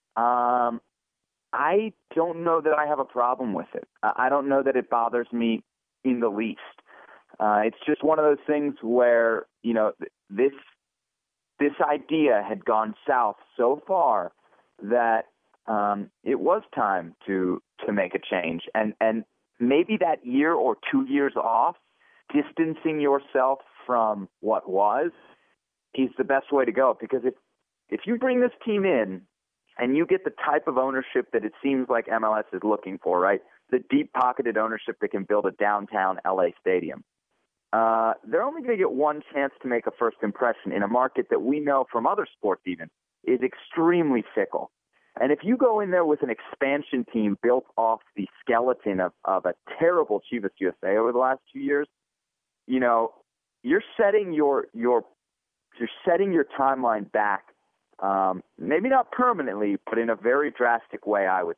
I don't know that I have a problem with it. I don't know that it bothers me in the least. It's just one of those things where, this idea had gone south so far that it was time to make a change. And maybe that year or 2 years off, distancing yourself from what was, is the best way to go, because if you bring this team in and you get the type of ownership that it seems like MLS is looking for, right, the deep-pocketed ownership that can build a downtown LA stadium, they're only going to get one chance to make a first impression in a market that we know from other sports even is extremely fickle. And if you go in there with an expansion team built off the skeleton of a terrible Chivas USA over the last 2 years, you're setting your timeline back, maybe not permanently, but in a very drastic way, I would think.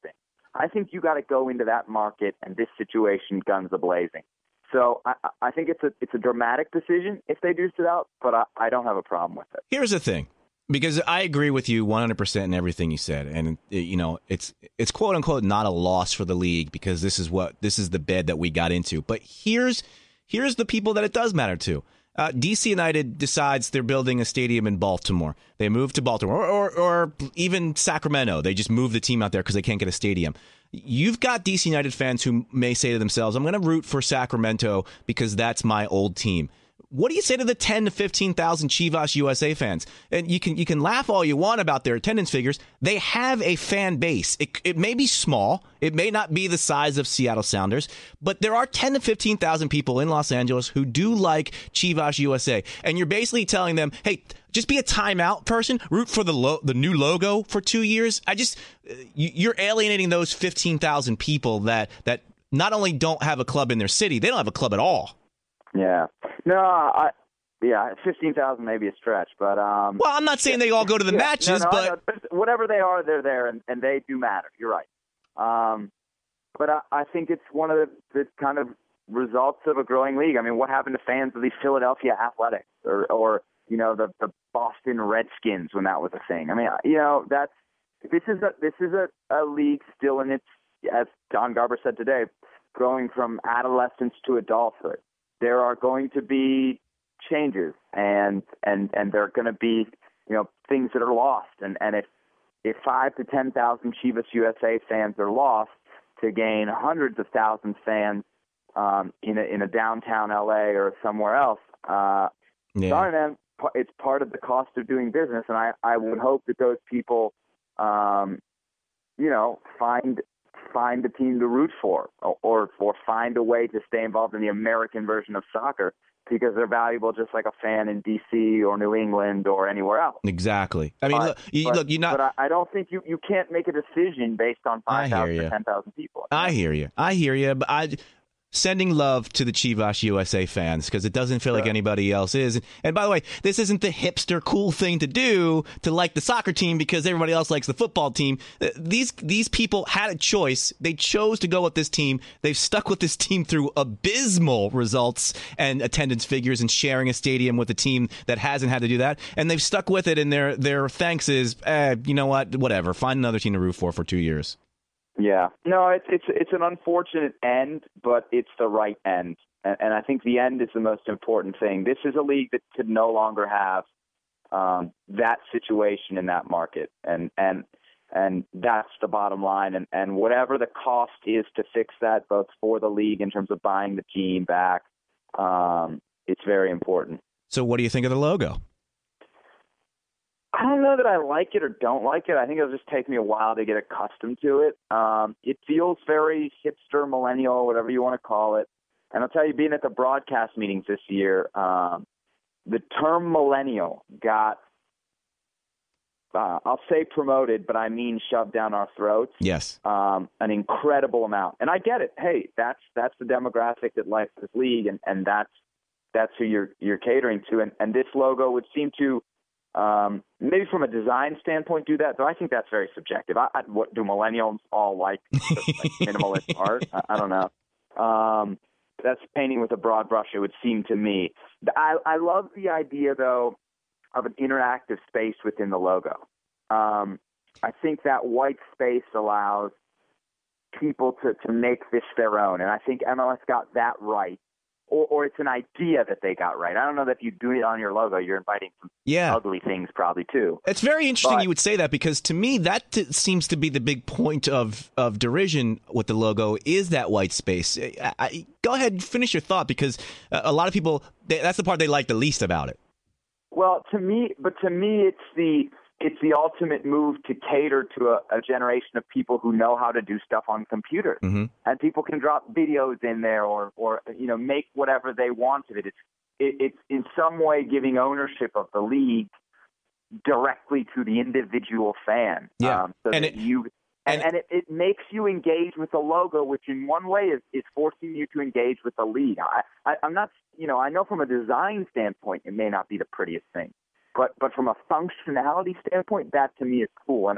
I think you got to go into that market and this situation guns a-blazing. So I think it's a dramatic decision if they do sit out, but I don't have a problem with it. Here's the thing, because I agree with you 100% in everything you said, and it's quote unquote not a loss for the league because this is the bed that we got into. But here's the people that it does matter to. DC United decides they're building a stadium in Baltimore. They move to Baltimore, or even Sacramento. They just move the team out there because they can't get a stadium. You've got DC United fans who may say to themselves, I'm going to root for Sacramento because that's my old team. What do you say to the 10 to 15,000 Chivas USA fans? And you can laugh all you want about their attendance figures. They have a fan base. It may be small. It may not be the size of Seattle Sounders, but there are 10 to 15,000 people in Los Angeles who do like Chivas USA. And you're basically telling them, hey, just be a timeout person, root for the new logo for 2 years. You're alienating those 15,000 people that not only don't have a club in their city, they don't have a club at all. Yeah. No, 15,000 may be a stretch, but well, I'm not saying they all go to the matches, but whatever they are, they're there, and they do matter. You're right. But I think it's one of the kind of results of a growing league. I mean, what happened to fans of the Philadelphia Athletics or the Boston Redskins when that was a thing? I mean, this is a league still in its, as Don Garber said today, growing from adolescence to adulthood. There are going to be changes, and there are going to be things that are lost, and if 5 to 10,000 Chivas USA fans are lost to gain hundreds of thousands of fans in a downtown LA or somewhere else, sorry man, it's part of the cost of doing business, and I would hope that those people find a team to root for or find a way to stay involved in the American version of soccer because they're valuable just like a fan in D.C. or New England or anywhere else. Exactly. I mean, But I don't think you can't make a decision based on 5,000 or 10,000 people. I hear you. But sending love to the Chivas USA fans because it doesn't feel like anybody else is. And by the way, this isn't the hipster cool thing to do to like the soccer team because everybody else likes the football team. These people had a choice. They chose to go with this team. They've stuck with this team through abysmal results and attendance figures and sharing a stadium with a team that hasn't had to do that. And they've stuck with it, and their thanks is, you know what, whatever. Find another team to root for 2 years. Yeah. No, it's an unfortunate end, but it's the right end. And I think the end is the most important thing. This is a league that could no longer have that situation in that market. And that's the bottom line. And whatever the cost is to fix that, both for the league in terms of buying the team back, it's very important. So what do you think of the logo? I don't know that I like it or don't like it. I think it'll just take me a while to get accustomed to it. It feels very hipster, millennial, whatever you want to call it. And I'll tell you, being at the broadcast meetings this year, the term millennial got, I'll say promoted, but I mean shoved down our throats. Yes. An incredible amount. And I get it. Hey, that's the demographic that likes this league, and that's who you're catering to. And this logo would seem to, maybe from a design standpoint, do that, though I think that's very subjective. What do millennials all like minimalist art? I don't know. That's painting with a broad brush, it would seem to me. I love the idea, though, of an interactive space within the logo. I think that white space allows people to make this their own, and I think MLS got that right. Or it's an idea that they got right. I don't know that if you do it on your logo, you're inviting some ugly things probably too. It's very interesting you would say that because to me that seems to be the big point of derision with the logo is that white space. Go ahead and finish your thought because a lot of people, that's the part they like the least about it. Well, to me it's the ultimate move to cater to a generation of people who know how to do stuff on computers. Mm-hmm. And people can drop videos in there or make whatever they want of it. It's in some way giving ownership of the league directly to the individual fan. Yeah. It makes you engage with the logo, which in one way is forcing you to engage with the league. I'm not, I know from a design standpoint, it may not be the prettiest thing. But from a functionality standpoint, that to me is cool. And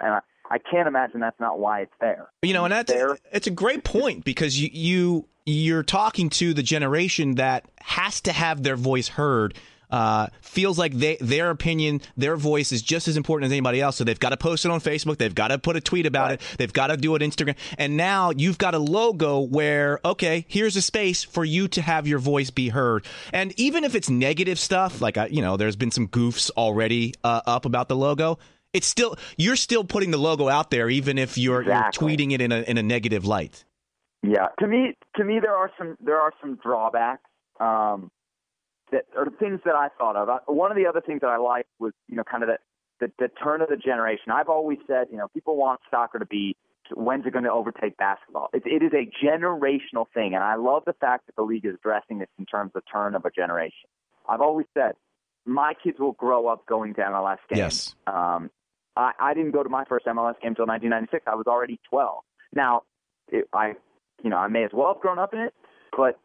I can't imagine that's not why it's there. You know, and it's a great point, because you're talking to the generation that has to have their voice heard. Feels like their opinion, their voice is just as important as anybody else. So they've got to post it on Facebook. They've got to put a tweet about it. They've got to do it on Instagram. And now you've got a logo where, okay, here's a space for you to have your voice be heard. And even if it's negative stuff, like, there's been some goofs already up about the logo. You're still putting the logo out there, even if you're tweeting it in a negative light. Yeah. To me, there are some drawbacks. That are things that I thought of. One of the other things that I liked was, kind of the turn of the generation. I've always said, people want soccer to be, when's it going to overtake basketball? It is a generational thing, and I love the fact that the league is addressing this in terms of turn of a generation. I've always said, my kids will grow up going to MLS games. Yes. I didn't go to my first MLS game until 1996. I was already 12. Now, I may as well have grown up in it, but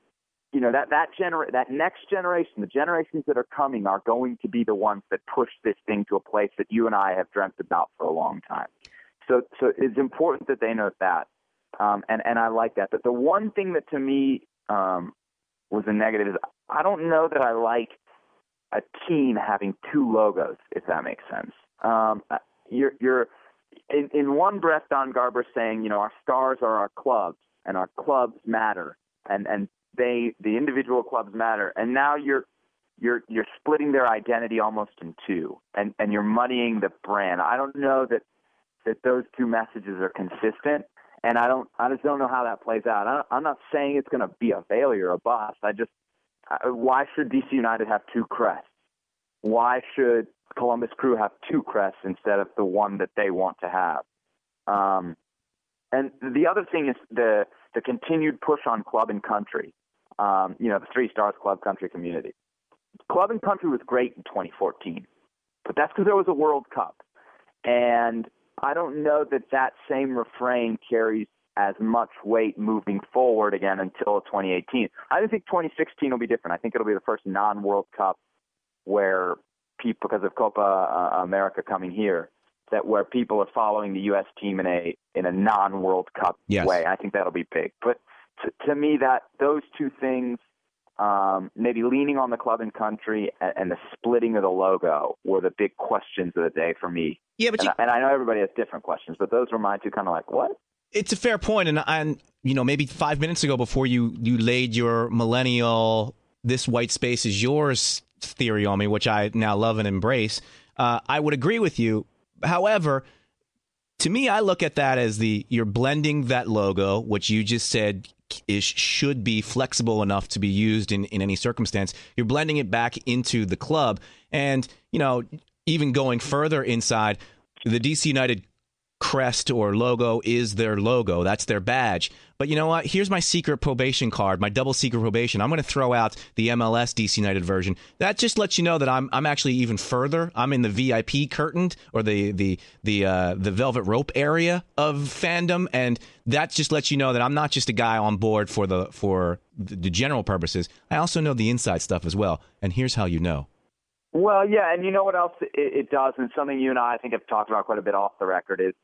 that next generation, the generations that are coming, are going to be the ones that push this thing to a place that you and I have dreamt about for a long time. So it's important that they know that, and I like that. But the one thing that to me was a negative is I don't know that I like a team having two logos, if that makes sense. You're in one breath, Don Garber's saying, our stars are our clubs and our clubs matter, and the individual clubs matter, and now you're splitting their identity almost in two, and you're muddying the brand. I don't know that those two messages are consistent, and I just don't know how that plays out. I'm not saying it's going to be a failure or a bust. Why should DC United have two crests? Why should Columbus Crew have two crests instead of the one that they want to have? And the other thing is the continued push on club and country. The Three Stars Club Country community. Club and country was great in 2014, but that's because there was a World Cup. And I don't know that same refrain carries as much weight moving forward again until 2018. I think 2016 will be different. I think it'll be the first non-World Cup where people, because of Copa America coming here, where people are following the U.S. team in a non-World Cup way. I think that'll be big. But to me, that those two things, maybe leaning on the club and country and the splitting of the logo, were the big questions of the day for me. Yeah, but and I know everybody has different questions, but those were my two, kind of like, what? It's a fair point, and maybe 5 minutes ago, before you laid your millennial "this white space is yours" theory on me, which I now love and embrace, I would agree with you. However, to me, I look at that as you're blending that logo, which you just said should be flexible enough to be used in any circumstance. You're blending it back into the club. And, even going further inside, the DC United crest or logo is their logo. That's their badge. But you know what? Here's my secret probation card, my double secret probation. I'm going to throw out the MLS DC United version. That just lets you know that I'm actually even further. I'm in the VIP curtained, or the velvet rope area of fandom, and that just lets you know that I'm not just a guy on board for the general purposes. I also know the inside stuff as well. And here's how you know. Well, yeah, and you know what else it does, and something you and I think have talked about quite a bit off the record is,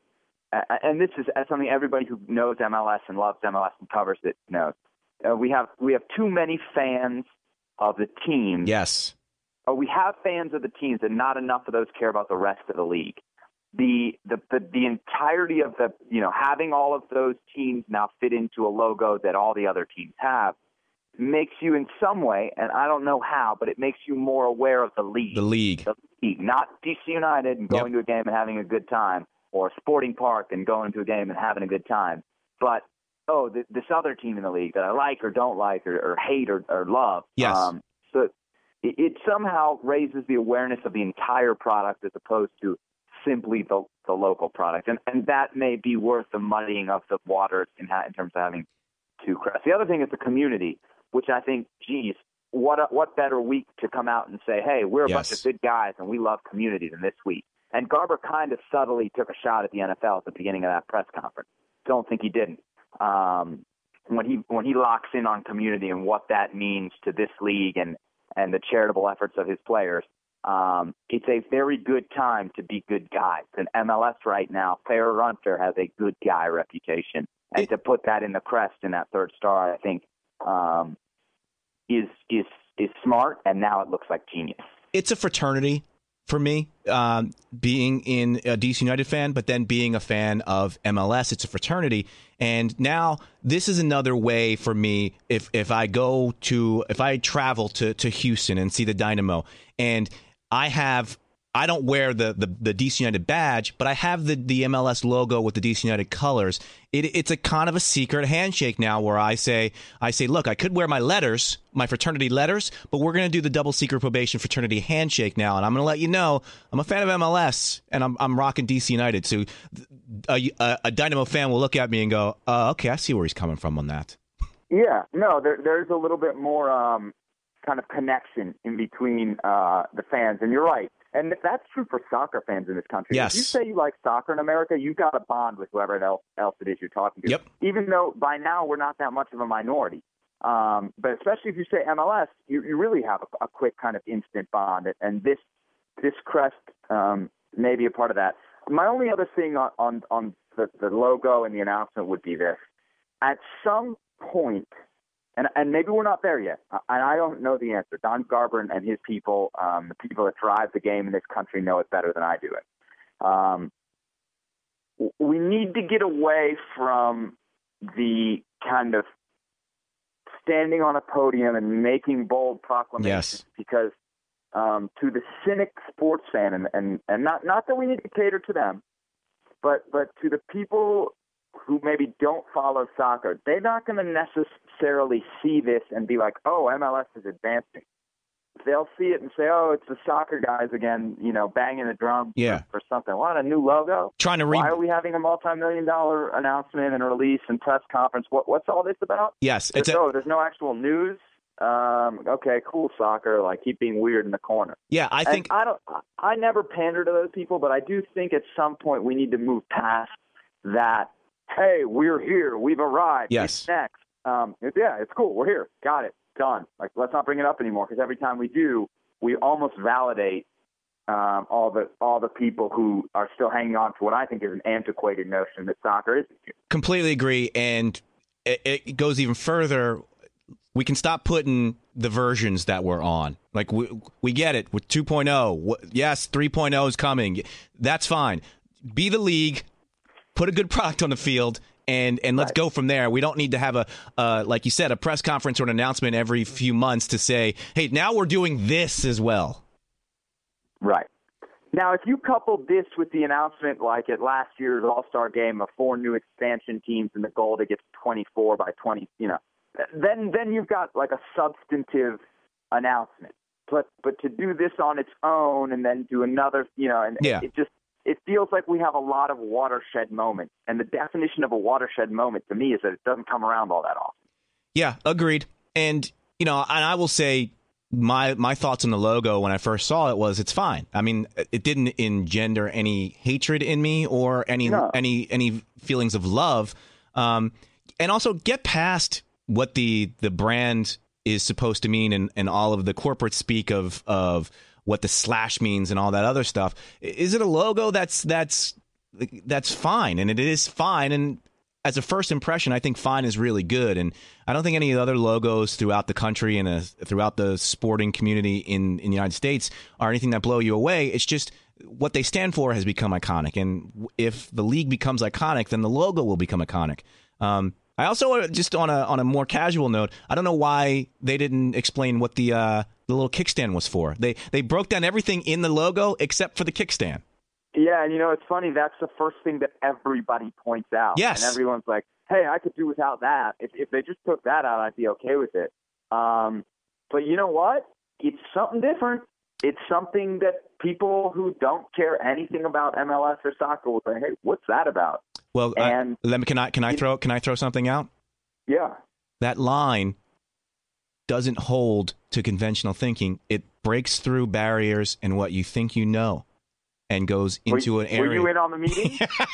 and this is something everybody who knows MLS and loves MLS and covers it knows. We have too many fans of the teams. Yes. We have fans of the teams, and not enough of those care about the rest of the league. The entirety of having all of those teams now fit into a logo that all the other teams have makes you in some way, and I don't know how, but it makes you more aware of the league. The league, not DC United and going to a game and having a good time, or Sporting Park and going to a game and having a good time. But, this other team in the league that I like or don't like or hate or love. Yes. So it somehow raises the awareness of the entire product as opposed to simply the local product. And that may be worth the muddying of the waters in terms of having two crests. The other thing is the community, which I think, geez, what better week to come out and say, hey, we're a bunch of good guys and we love community than this week. And Garber kind of subtly took a shot at the NFL at the beginning of that press conference. Don't think he didn't. When he locks in on community and what that means to this league and the charitable efforts of his players, it's a very good time to be good guys. And MLS right now, Per Runter has a good guy reputation. And to put that in the crest in that third star, I think is smart, and now it looks like genius. It's a fraternity for me, being in a DC United fan, but then being a fan of MLS. It's a fraternity. And now this is another way for me if I travel to Houston and see the Dynamo, and I don't wear the DC United badge, but I have the MLS logo with the DC United colors. It's a kind of a secret handshake now where I say, look, I could wear my letters, my fraternity letters, but we're going to do the double secret probation fraternity handshake now. And I'm going to let you know I'm a fan of MLS and I'm rocking DC United. So a Dynamo fan will look at me and go, okay, I see where he's coming from on that. Yeah, no, there's a little bit more kind of connection in between the fans. And you're right. And that's true for soccer fans in this country. Yes. If you say you like soccer in America, you've got a bond with whoever else it is you're talking to. Yep. Even though by now we're not that much of a minority. But especially if you say MLS, you really have a quick kind of instant bond. And this crest may be a part of that. My only other thing on the logo and the announcement would be this. At some point, and maybe we're not there yet, and I don't know the answer. Don Garber and his people, the people that drive the game in this country, know it better than I do it. We need to get away from the kind of standing on a podium and making bold proclamations, because to the cynic sports fan, and not that we need to cater to them, but to the people who maybe don't follow soccer, they're not going to necessarily see this and be like, oh, MLS is advancing. They'll see it and say, oh, it's the soccer guys again, banging the drum for something. What, a new logo? Why are we having a multi-million-dollar announcement and release and press conference? What's all this about? Yes. There's no actual news. Okay, cool, soccer. Like, keep being weird in the corner. Yeah, I never pander to those people, but I do think at some point we need to move past that. Hey, we're here. We've arrived. Yes. It's next. It's cool. We're here. Got it. Done. Like, let's not bring it up anymore, because every time we do, we almost validate all the people who are still hanging on to what I think is an antiquated notion that soccer is. Completely agree, and it goes even further. We can stop putting the versions that we're on. Like, we get it with 2.0. Yes, 3.0 is coming. That's fine. Be the league. Put a good product on the field, and let's go from there. We don't need to have like you said, a press conference or an announcement every few months to say, hey, now we're doing this as well. Right. Now, if you couple this with the announcement, like at last year's All-Star game, of 4 new expansion teams and the goal to get to 24 by 20, then you've got like a substantive announcement. But to do this on its own and then do another, it feels like we have a lot of watershed moments. And the definition of a watershed moment to me is that it doesn't come around all that often. Yeah, agreed. And, and I will say my thoughts on the logo when I first saw it was it's fine. I mean, it didn't engender any hatred in me or any feelings of love. And also get past what the brand is supposed to mean and all of the corporate speak of what the slash means and all that other stuff. Is it a logo that's fine? And it is fine. And as a first impression, I think fine is really good. And I don't think any other logos throughout the country and throughout the sporting community in the United States are anything that blow you away. It's just what they stand for has become iconic. And if the league becomes iconic, then the logo will become iconic. I also, just on a more casual note, I don't know why they didn't explain what the little kickstand was for. They broke down everything in the logo except for the kickstand. Yeah, and it's funny. That's the first thing that everybody points out. Yes. And everyone's like, hey, I could do without that. If they just took that out, I'd be okay with it. But you know what? It's something different. It's something that people who don't care anything about MLS or soccer will say, hey, what's that about? Well, can I throw something out? Yeah. That line doesn't hold to conventional thinking. It breaks through barriers and what you think you know, and goes into an area. Were you in on the meeting?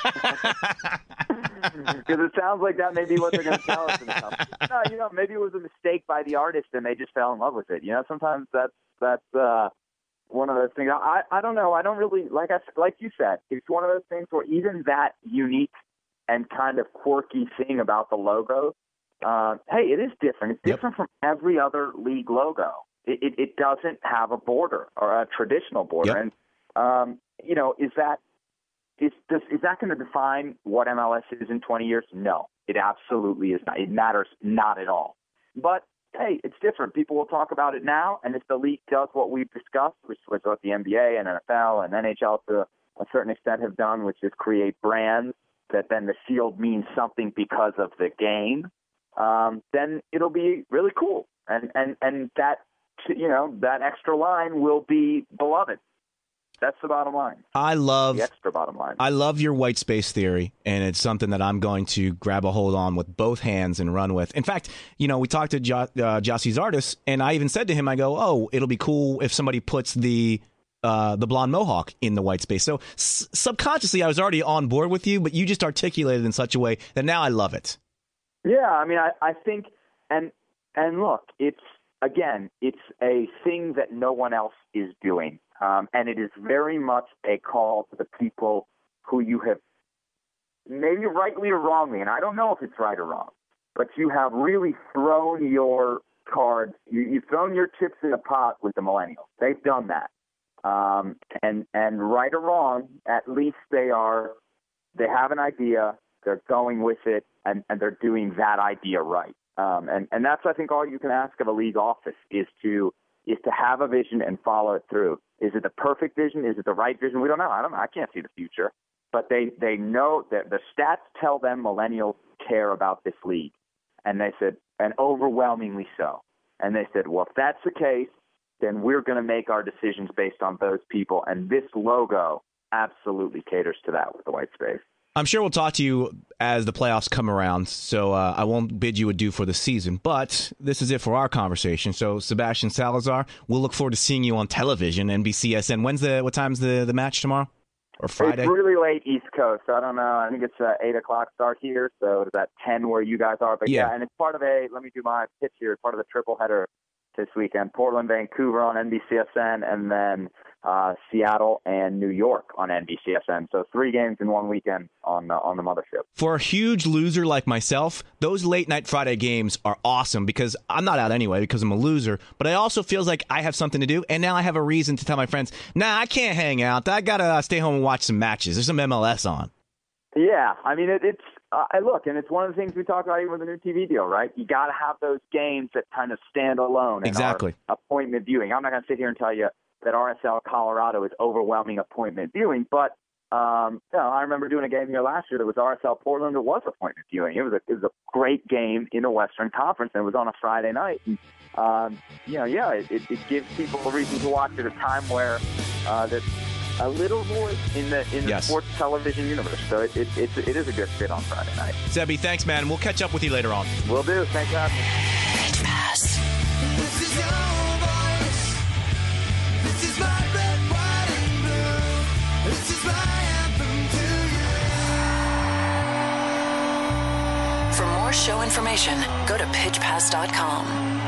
Because it sounds like that may be what they're going to tell us in the company. No, maybe it was a mistake by the artist and they just fell in love with it. Sometimes that's one of those things. I don't know. I don't really like you said. It's one of those things where even that unique and kind of quirky thing about the logo, hey, it is different. It's different from every other league logo. It doesn't have a border or a traditional border. Yep. And is that going to define what MLS is in 20 years? No, it absolutely is not. It matters not at all. But hey, it's different. People will talk about it now, and if the league does what we've discussed, which was what the NBA and NFL and NHL to a certain extent have done, which is create brands that then the field means something because of the game, then it'll be really cool. And that, that extra line will be beloved. That's the bottom line. The extra bottom line. I love your white space theory, and it's something that I'm going to grab a hold on with both hands and run with. In fact, we talked to Gyasi Zardes, and I even said to him, I go, oh, it'll be cool if somebody puts the blonde mohawk in the white space. So subconsciously, I was already on board with you, but you just articulated in such a way that now I love it. Yeah, I mean, I think, and look, it's a thing that no one else is doing. And it is very much a call to the people who you have, maybe rightly or wrongly, and I don't know if it's right or wrong, but you have really thrown your cards, you've thrown your chips in the pot with the millennials. They've done that. And right or wrong, at least they have an idea, they're going with it, and they're doing that idea right. And that's, I think, all you can ask of a league office is to have a vision and follow it through. Is it the perfect vision? Is it the right vision? We don't know. I can't see the future. But they know that the stats tell them millennials care about this league. And they said, and overwhelmingly so. And they said, well, if that's the case, then we're going to make our decisions based on those people. And this logo absolutely caters to that with the white space. I'm sure we'll talk to you as the playoffs come around, so I won't bid you adieu for the season. But this is it for our conversation. So, Sebastian Salazar, we'll look forward to seeing you on television, NBCSN. What time's the match tomorrow? Or Friday? It's really late East Coast. I don't know. I think it's 8 o'clock start here, so it's at 10 where you guys are. But yeah, and it's part of let me do my pitch here, it's part of the triple header this weekend. Portland, Vancouver on NBCSN, and then Seattle and New York on NBCSN. So 3 games in one weekend on the mothership. For a huge loser like myself, those late night Friday games are awesome because I'm not out anyway because I'm a loser, but it also feels like I have something to do, and now I have a reason to tell my friends, nah, I can't hang out. I got to stay home and watch some matches. There's some MLS on. Yeah, I mean, it's look, and it's one of the things we talk about even with the new TV deal, right? You got to have those games that kind of stand alone. Exactly. And are appointment viewing. I'm not going to sit here and tell you that RSL Colorado is overwhelming appointment viewing, but I remember doing a game here last year that was RSL Portland. It was appointment viewing. It was a great game in the Western Conference, and it was on a Friday night. And, it gives people a reason to watch at a time where that's a little more in the yes. sports television universe. So it is a good fit on Friday night. Sebi, thanks, man. We'll catch up with you later on. Will do. Thanks for having me. Pitch Pass. This is your voice. This is my red, white, and blue. This is my anthem to you. For more show information, go to pitchpass.com.